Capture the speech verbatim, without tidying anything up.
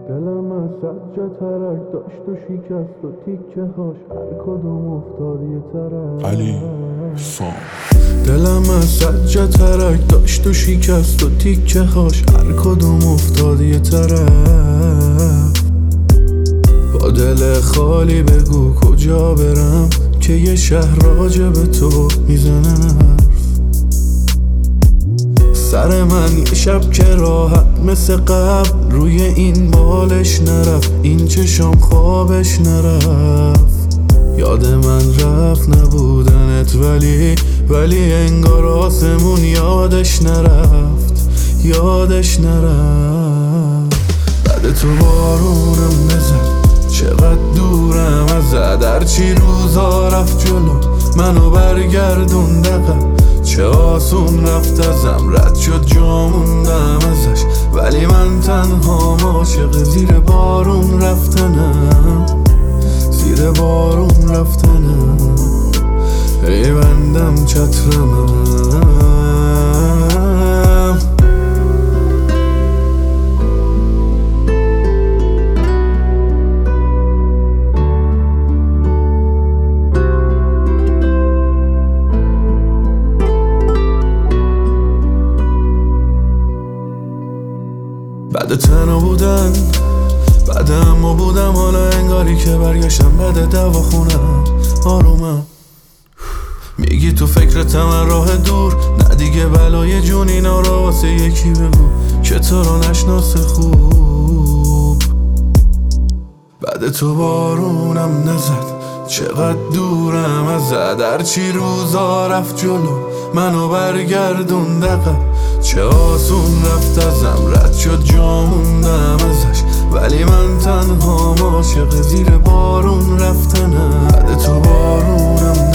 دلم از صد جا ترک داشت و شکست و تیکه هاش هر کدوم افتاد یه طرف. علی فام دلم از صد جا ترک داشت و شکست و تیکه هاش هر کدوم افتاد یه طرف. با دل خالی بگو کجا برم که یه شهر راجع به تو میزنه. سر من یه شب که راحت مثل قبل روی این بالش نرفت، این چشام خوابش نرفت. یاد من رفت نبودنت ولی ولی انگار آسمون یادش نرفت یادش نرفت. بعد تو بارونم نزد چقدر دورم ازت، هرچی روزا رفت جلو منو برگردون دقم. چه آسون رفت ازم رد شد جا موندم ازش، ولی من تنها عاشق زیر بارون رفتنم زیر بارون رفتنم. ای بندم چترمم بعد تنها بودن بعد اما بودم، حالا انگاری که برگشتم بعد دوا خونم آرومم. میگی تو فکرتم راه دور، نه دیگه بلای جون اینا را واسه یکی بگو که تو رو نشناسه خوب. بعد تو بارونم نزد چقدر دورم ازت، هرچی روزا رفت جلو منو برگردون دقم. چه آسون رفت ازم رد شد جا موندم ازش، ولی من تنها عاشق زیر بارون رفتنم. بعد تو بارونم